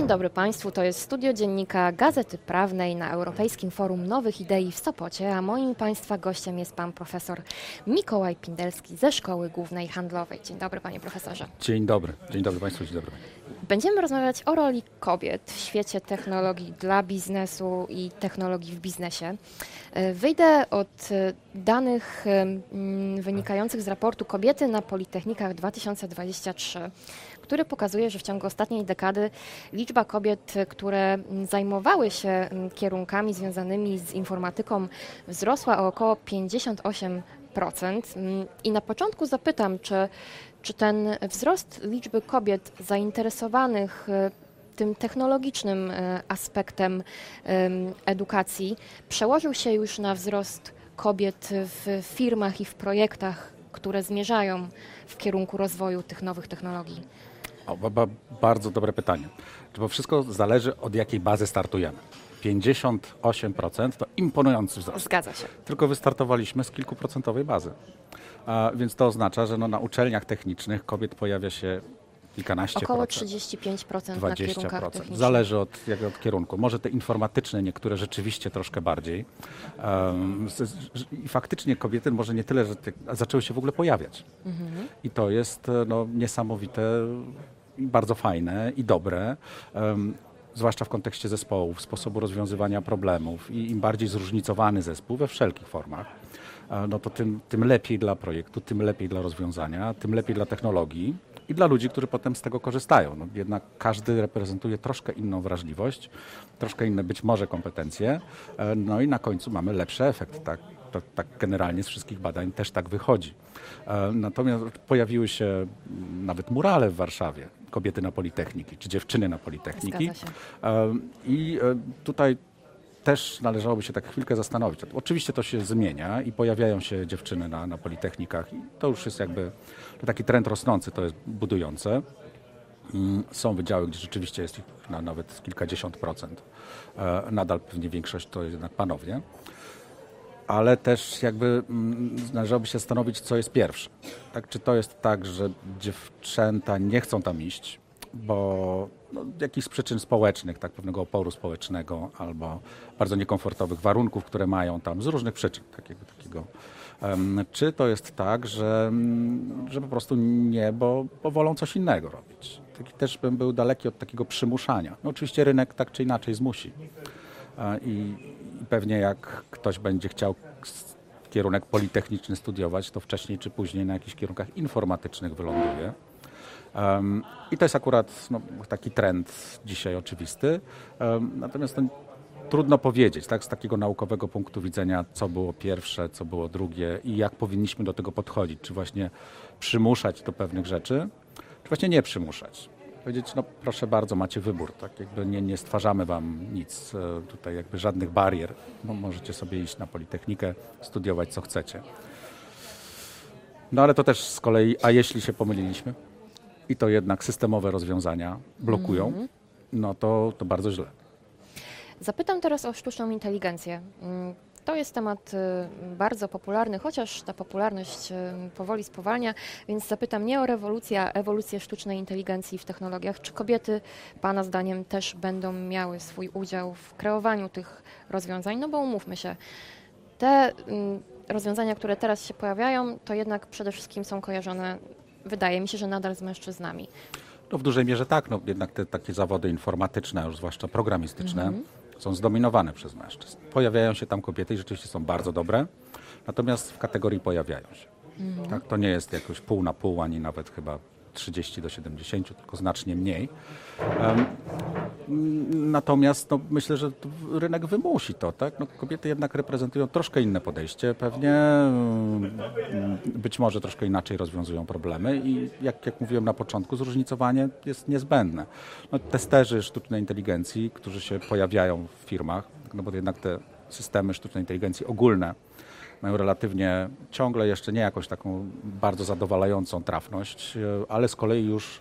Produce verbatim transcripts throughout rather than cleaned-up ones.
Dzień dobry Państwu, to jest studio dziennika Gazety Prawnej na Europejskim Forum Nowych Idei w Sopocie, a moim Państwa gościem jest Pan Profesor Mikołaj Pindelski ze Szkoły Głównej Handlowej. Dzień dobry Panie Profesorze. Dzień dobry, dzień dobry Państwu, dzień dobry. Będziemy rozmawiać o roli kobiet w świecie technologii dla biznesu i technologii w biznesie. Wyjdę od danych wynikających z raportu Kobiety na Politechnikach dwa tysiące dwadzieścia trzy, który pokazuje, że w ciągu ostatniej dekady liczba kobiet, które zajmowały się kierunkami związanymi z informatyką, wzrosła o około pięćdziesiąt osiem procent. I na początku zapytam, czy, czy ten wzrost liczby kobiet zainteresowanych tym technologicznym aspektem edukacji przełożył się już na wzrost kobiet w firmach i w projektach, które zmierzają w kierunku rozwoju tych nowych technologii? O, ba, ba, bardzo dobre pytanie. Bo wszystko zależy, od jakiej bazy startujemy. pięćdziesiąt osiem procent to imponujący wzrost. Zgadza się. Tylko wystartowaliśmy z kilkuprocentowej bazy. A, więc to oznacza, że no, na uczelniach technicznych kobiet pojawia się kilkanaście Około procent. trzydzieści pięć procent dwadzieścia na kierunkach procent. technicznych. Zależy od, jak od kierunku. Może te informatyczne, niektóre rzeczywiście troszkę bardziej. Um, I faktycznie kobiety może nie tyle, że te, zaczęły się w ogóle pojawiać. Mhm. I to jest no, niesamowite, i bardzo fajne i dobre. Um, zwłaszcza w kontekście zespołów, sposobu rozwiązywania problemów i im bardziej zróżnicowany zespół we wszelkich formach, no to tym, tym lepiej dla projektu, tym lepiej dla rozwiązania, tym lepiej dla technologii i dla ludzi, którzy potem z tego korzystają. No, jednak każdy reprezentuje troszkę inną wrażliwość, troszkę inne być może kompetencje, no i na końcu mamy lepszy efekt. Tak, to, tak generalnie z wszystkich badań też tak wychodzi. Natomiast pojawiły się nawet murale w Warszawie, kobiety na Politechniki, czy dziewczyny na Politechniki. I tutaj też należałoby się tak chwilkę zastanowić. Oczywiście to się zmienia i pojawiają się dziewczyny na, na Politechnikach i to już jest jakby taki trend rosnący, to jest budujące. Są wydziały, gdzie rzeczywiście jest ich na nawet kilkadziesiąt procent. Nadal pewnie większość to jednak panowie. Ale też jakby należałoby się zastanowić, co jest pierwsze. Tak, czy to jest tak, że dziewczęta nie chcą tam iść, bo no, jakichś przyczyn społecznych, tak, pewnego oporu społecznego albo bardzo niekomfortowych warunków, które mają tam z różnych przyczyn takiego, takiego. Um, czy to jest tak, że, że po prostu nie, bo, bo wolą coś innego robić. Taki też bym był daleki od takiego przymuszania. No, oczywiście rynek tak czy inaczej zmusi. I, I pewnie jak ktoś będzie chciał kierunek politechniczny studiować, to wcześniej czy później na jakichś kierunkach informatycznych wyląduje. Um, I to jest akurat no, taki trend dzisiaj oczywisty. Um, natomiast no, trudno powiedzieć, tak, z takiego naukowego punktu widzenia, co było pierwsze, co było drugie i jak powinniśmy do tego podchodzić. Czy właśnie przymuszać do pewnych rzeczy, czy właśnie nie przymuszać. Powiedzieć, no proszę bardzo, macie wybór, tak, jakby nie, nie stwarzamy wam nic, tutaj jakby żadnych barier. No, możecie sobie iść na Politechnikę, studiować co chcecie. No ale to też z kolei, a jeśli się pomyliliśmy i to jednak systemowe rozwiązania blokują, mm-hmm. no to, to bardzo źle. Zapytam teraz o sztuczną inteligencję. To jest temat bardzo popularny, chociaż ta popularność powoli spowalnia, więc zapytam nie o rewolucję, a ewolucję sztucznej inteligencji w technologiach. Czy kobiety, Pana zdaniem, też będą miały swój udział w kreowaniu tych rozwiązań? No bo umówmy się, te rozwiązania, które teraz się pojawiają, to jednak przede wszystkim są kojarzone, wydaje mi się, że nadal z mężczyznami. No w dużej mierze tak, no jednak te takie zawody informatyczne, już zwłaszcza programistyczne, mm-hmm. są zdominowane przez mężczyzn. Pojawiają się tam kobiety i rzeczywiście są bardzo dobre, natomiast w kategorii pojawiają się. Mm-hmm. Tak, to nie jest jakoś pół na pół, ani nawet chyba trzydzieści do siedemdziesięciu, tylko znacznie mniej. Um, natomiast no, myślę, że rynek wymusi to. Tak? No, kobiety jednak reprezentują troszkę inne podejście, pewnie być może troszkę inaczej rozwiązują problemy i jak, jak mówiłem na początku, zróżnicowanie jest niezbędne. No, testerzy sztucznej inteligencji, którzy się pojawiają w firmach, no bo jednak te systemy sztucznej inteligencji ogólne mają relatywnie ciągle jeszcze nie jakąś taką bardzo zadowalającą trafność, ale z kolei już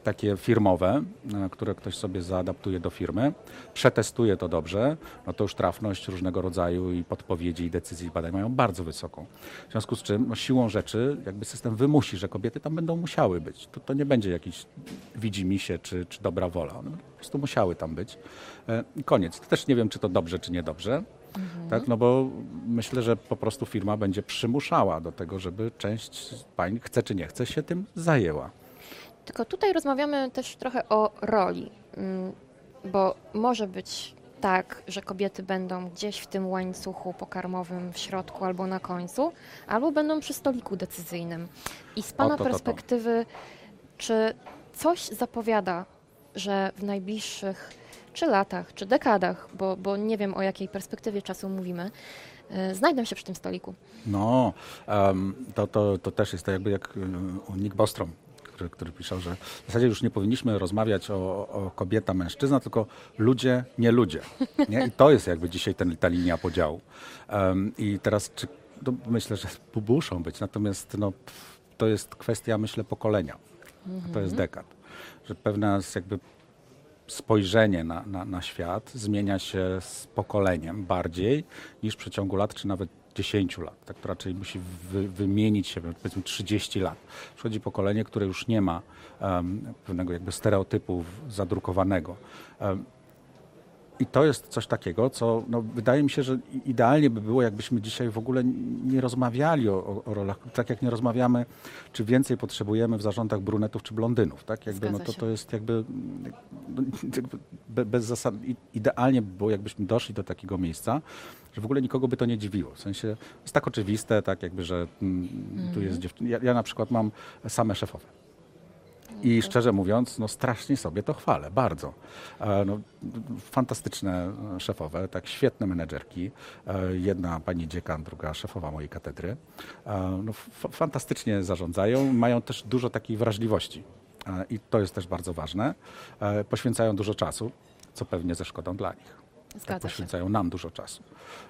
takie firmowe, które ktoś sobie zaadaptuje do firmy, przetestuje to dobrze, no to już trafność różnego rodzaju i podpowiedzi i decyzji badań mają bardzo wysoką. W związku z czym no, siłą rzeczy jakby system wymusi, że kobiety tam będą musiały być. To, to nie będzie jakiś widzimisię czy, czy dobra wola. One po prostu musiały tam być. I koniec. Też nie wiem, czy to dobrze, czy niedobrze. Mhm. Tak, no bo myślę, że po prostu firma będzie przymuszała do tego, żeby część pań, chce czy nie chce, się tym zajęła. Tylko tutaj rozmawiamy też trochę o roli, bo może być tak, że kobiety będą gdzieś w tym łańcuchu pokarmowym w środku albo na końcu, albo będą przy stoliku decyzyjnym. I z Pana o, to, to, to. perspektywy, czy coś zapowiada, że w najbliższych czy latach, czy dekadach, bo, bo nie wiem, o jakiej perspektywie czasu mówimy, yy, znajdą się przy tym stoliku? No, um, to, to, to też jest to jakby jak Nick Bostrom, który, który pisał, że w zasadzie już nie powinniśmy rozmawiać o, o kobieta, mężczyzna, tylko ludzie, nie ludzie. Nie? I to jest jakby dzisiaj ten, ta linia podziału. Um, I teraz czy, no, myślę, że muszą być, natomiast no, to jest kwestia, myślę, pokolenia. Mhm. To jest dekad. Że pewna jakby spojrzenie na, na, na świat zmienia się z pokoleniem bardziej niż w przeciągu lat, czy nawet dziesięciu lat. Tak to raczej musi wy, wymienić się, powiedzmy trzydzieści lat. Przychodzi pokolenie, które już nie ma um, pewnego jakby stereotypu zadrukowanego. Um, I to jest coś takiego, co no, wydaje mi się, że idealnie by było, jakbyśmy dzisiaj w ogóle nie rozmawiali o, o, o rolach, tak jak nie rozmawiamy, czy więcej potrzebujemy w zarządach brunetów czy blondynów. Tak? Jakby, no, to, to jest jakby, no, jakby bez zasad, idealnie by było, jakbyśmy doszli do takiego miejsca, że w ogóle nikogo by to nie dziwiło. W sensie jest tak oczywiste, tak jakby, że mm, mm. tu jest dziewczyna. Ja, ja na przykład mam same szefowe. I szczerze mówiąc, no strasznie sobie to chwalę, bardzo. No, fantastyczne szefowe, tak świetne menedżerki. Jedna pani dziekan, druga szefowa mojej katedry. No, f- fantastycznie zarządzają, mają też dużo takiej wrażliwości. I to jest też bardzo ważne. Poświęcają dużo czasu, co pewnie ze szkodą dla nich. Tak, poświęcają się. nam dużo czasu.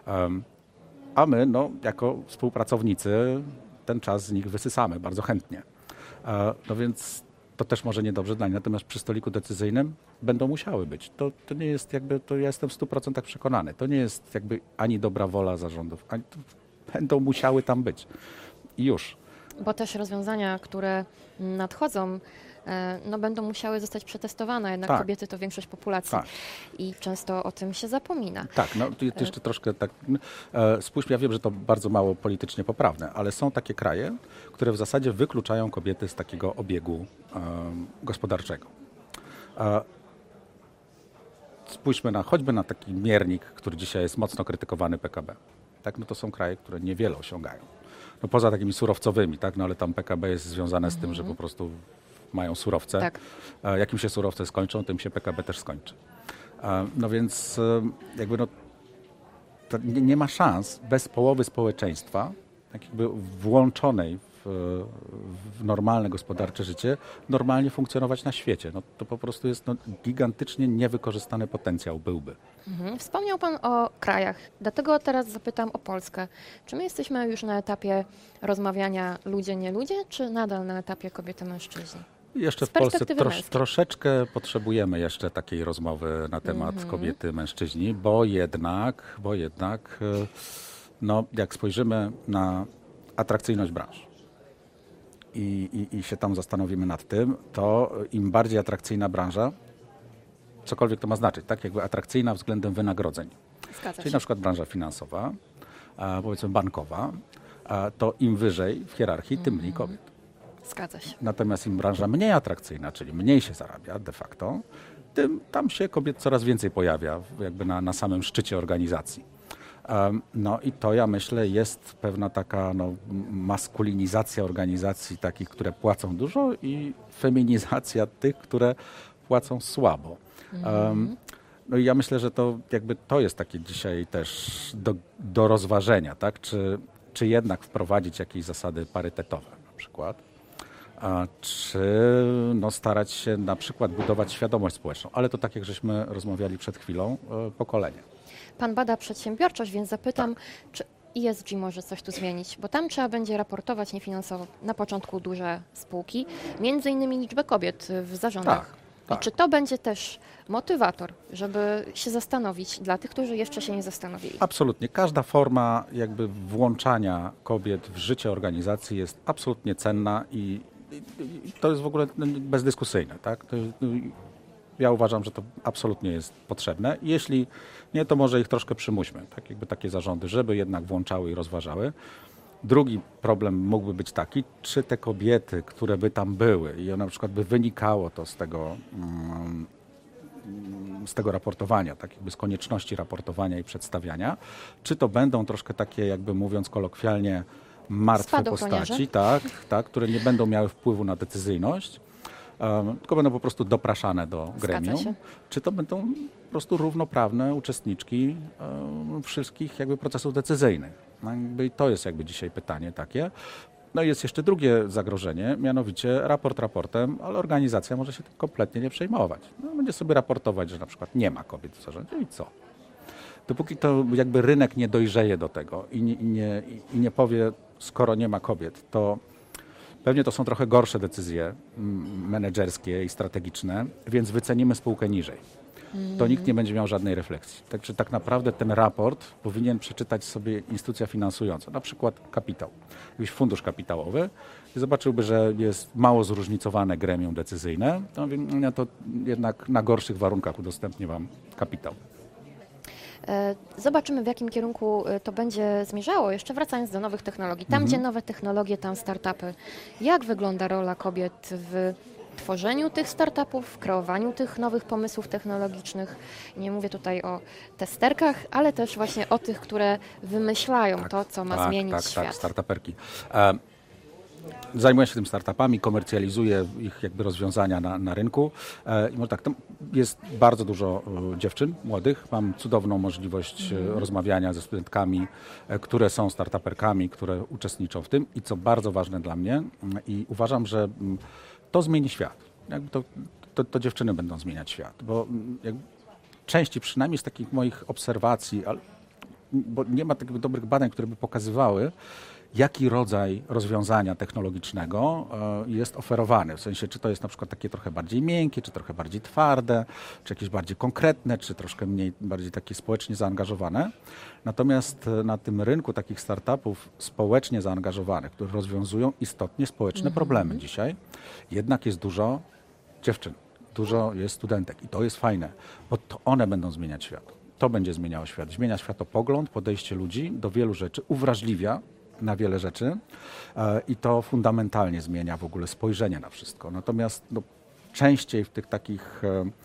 A my, no, jako współpracownicy, ten czas z nich wysysamy bardzo chętnie. No więc to też może niedobrze dla nich, natomiast przy stoliku decyzyjnym będą musiały być. To, to nie jest jakby, to ja jestem w stu procentach przekonany. To nie jest jakby ani dobra wola zarządów, ani będą musiały tam być. I już. Bo też rozwiązania, które nadchodzą, no będą musiały zostać przetestowane, jednak tak. kobiety to większość populacji tak. i często o tym się zapomina. Tak, no to jeszcze troszkę tak, spójrzmy, ja wiem, że to bardzo mało politycznie poprawne, ale są takie kraje, które w zasadzie wykluczają kobiety z takiego obiegu um, gospodarczego. A spójrzmy na, choćby na taki miernik, który dzisiaj jest mocno krytykowany P K B. Tak, no to są kraje, które niewiele osiągają. No poza takimi surowcowymi, tak, no ale tam P K B jest związane z tym, że po prostu mają surowce. Tak. Jak im się surowce skończą, tym się P K B też skończy. No więc jakby no, nie, nie ma szans bez połowy społeczeństwa, tak jakby włączonej w, w normalne gospodarcze życie, normalnie funkcjonować na świecie. No, to po prostu jest no, gigantycznie niewykorzystany potencjał byłby. Mhm. Wspomniał Pan o krajach, dlatego teraz zapytam o Polskę. Czy my jesteśmy już na etapie rozmawiania ludzie, nie ludzie, czy nadal na etapie kobiety, mężczyźni? Jeszcze w Polsce trosz, troszeczkę potrzebujemy jeszcze takiej rozmowy na temat mm-hmm. kobiety, mężczyźni, bo jednak, bo jednak, no, jak spojrzymy na atrakcyjność branż i, i, i się tam zastanowimy nad tym, to im bardziej atrakcyjna branża, cokolwiek to ma znaczyć, tak, jakby atrakcyjna względem wynagrodzeń. Zgadza Czyli się. na przykład branża finansowa, a, powiedzmy bankowa, a, to im wyżej w hierarchii, tym mniej kobiet. Zgadza się. Natomiast im branża mniej atrakcyjna, czyli mniej się zarabia de facto, tym tam się kobiet coraz więcej pojawia jakby na, na samym szczycie organizacji. Um, no i to ja myślę jest pewna taka no, maskulinizacja organizacji takich, które płacą dużo i feminizacja tych, które płacą słabo. Um, no i ja myślę, że to jakby to jest takie dzisiaj też do, do rozważenia, tak? Czy, czy jednak wprowadzić jakieś zasady parytetowe na przykład. A czy no, starać się na przykład budować świadomość społeczną, ale to tak jak żeśmy rozmawiali przed chwilą, pokolenie. Pan bada przedsiębiorczość, więc zapytam, tak. czy E S G może coś tu zmienić, bo tam trzeba będzie raportować niefinansowo na początku duże spółki, między innymi liczbę kobiet w zarządach. Tak, I tak. czy to będzie też motywator, żeby się zastanowić dla tych, którzy jeszcze się nie zastanowili? Absolutnie. Każda forma jakby włączania kobiet w życie organizacji jest absolutnie cenna i, i, i to jest w ogóle bezdyskusyjne. Tak? To, ja uważam, że to absolutnie jest potrzebne. Jeśli nie, to może ich troszkę przymuśmy, tak jakby takie zarządy, żeby jednak włączały i rozważały. Drugi problem mógłby być taki, czy te kobiety, które by tam były i na przykład by wynikało to z tego, mm, z tego raportowania, tak jakby z konieczności raportowania i przedstawiania, czy to będą troszkę takie, jakby mówiąc kolokwialnie, martwe Spadochroniarze? postaci, tak, tak, które nie będą miały wpływu na decyzyjność, um, tylko będą po prostu dopraszane do gremium, się. czy to będą po prostu równoprawne uczestniczki um, wszystkich jakby procesów decyzyjnych. No, jakby i to jest jakby dzisiaj pytanie takie. No i jest jeszcze drugie zagrożenie, mianowicie raport raportem, ale organizacja może się tym kompletnie nie przejmować. No, będzie sobie raportować, że na przykład nie ma kobiet w zarządzie i co? Dopóki to jakby rynek nie dojrzeje do tego i nie, i nie, i nie powie, skoro nie ma kobiet, to pewnie to są trochę gorsze decyzje mm, menedżerskie i strategiczne, więc wycenimy spółkę niżej. To nikt nie będzie miał żadnej refleksji. Także tak naprawdę ten raport powinien przeczytać sobie instytucja finansująca, na przykład kapitał, jakiś fundusz kapitałowy i zobaczyłby, że jest mało zróżnicowane gremium decyzyjne, to, mówi, no to jednak na gorszych warunkach udostępnię wam kapitał. E, Zobaczymy, w jakim kierunku e, to będzie zmierzało. Jeszcze wracając do nowych technologii. Tam, Mhm. gdzie nowe technologie, tam startupy. Jak wygląda rola kobiet w tworzeniu tych startupów, w kreowaniu tych nowych pomysłów technologicznych? Nie mówię tutaj o testerkach, ale też właśnie o tych, które wymyślają to, co ma tak, zmienić tak, świat. Tak, startuperki. E, Zajmuję się tym startupami, komercjalizuję ich jakby rozwiązania na, na rynku. E, i może tak, tam jest bardzo dużo e, dziewczyn młodych. Mam cudowną możliwość e, rozmawiania ze studentkami, e, które są startuperkami, które uczestniczą w tym i co bardzo ważne dla mnie m, i uważam, że m, to zmieni świat. Jakby to, to, to dziewczyny będą zmieniać świat, bo m, jakby części przynajmniej z takich moich obserwacji, ale, bo nie ma takich dobrych badań, które by pokazywały, jaki rodzaj rozwiązania technologicznego e, jest oferowany. W sensie, czy to jest na przykład takie trochę bardziej miękkie, czy trochę bardziej twarde, czy jakieś bardziej konkretne, czy troszkę mniej, bardziej takie społecznie zaangażowane. Natomiast e, na tym rynku takich startupów społecznie zaangażowanych, które rozwiązują istotnie społeczne Mhm. problemy dzisiaj, jednak jest dużo dziewczyn, dużo jest studentek i to jest fajne, bo to one będą zmieniać świat. To będzie zmieniało świat. Zmienia światopogląd, podejście ludzi do wielu rzeczy, uwrażliwia na wiele rzeczy e, i to fundamentalnie zmienia w ogóle spojrzenie na wszystko. Natomiast no, częściej w tych takich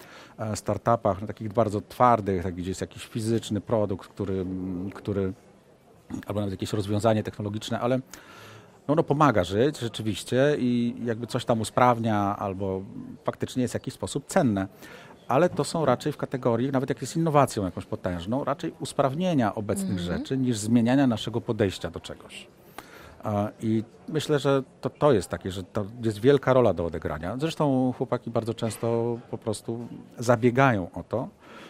e, startupach, no, takich bardzo twardych, tak, gdzie jest jakiś fizyczny produkt, który, który albo nawet jakieś rozwiązanie technologiczne, ale no, no pomaga żyć rzeczywiście i jakby coś tam usprawnia albo faktycznie jest w jakiś sposób cenne. Ale to są raczej w kategorii, nawet jak jest innowacją jakąś potężną, raczej usprawnienia obecnych Mhm. rzeczy niż zmieniania naszego podejścia do czegoś. E, I myślę, że to, to jest takie, że to jest wielka rola do odegrania. Zresztą chłopaki bardzo często po prostu zabiegają o to,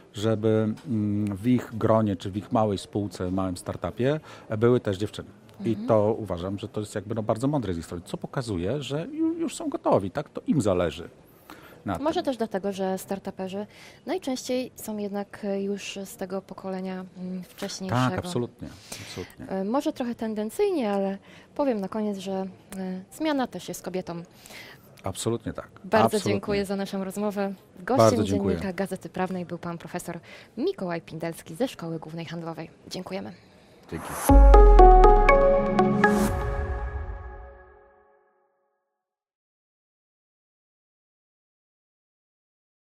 żeby mm, w ich gronie, czy w ich małej spółce, małym startupie e, były też dziewczyny. I to uważam, że to jest jakby no bardzo mądre z ich strony, co pokazuje, że ju- już są gotowi, tak? To im zależy na tym. Może też dlatego, że startuperzy najczęściej są jednak już z tego pokolenia mm, wcześniejszego. Tak, absolutnie, absolutnie. E, Może trochę tendencyjnie, ale powiem na koniec, że e, zmiana też jest kobietą. Absolutnie tak. Bardzo absolutnie. dziękuję za naszą rozmowę. Bardzo Gościem dziękuję. Dziennika Gazety Prawnej był pan profesor Mikołaj Pindelski ze Szkoły Głównej Handlowej. Dziękujemy. Dzięki.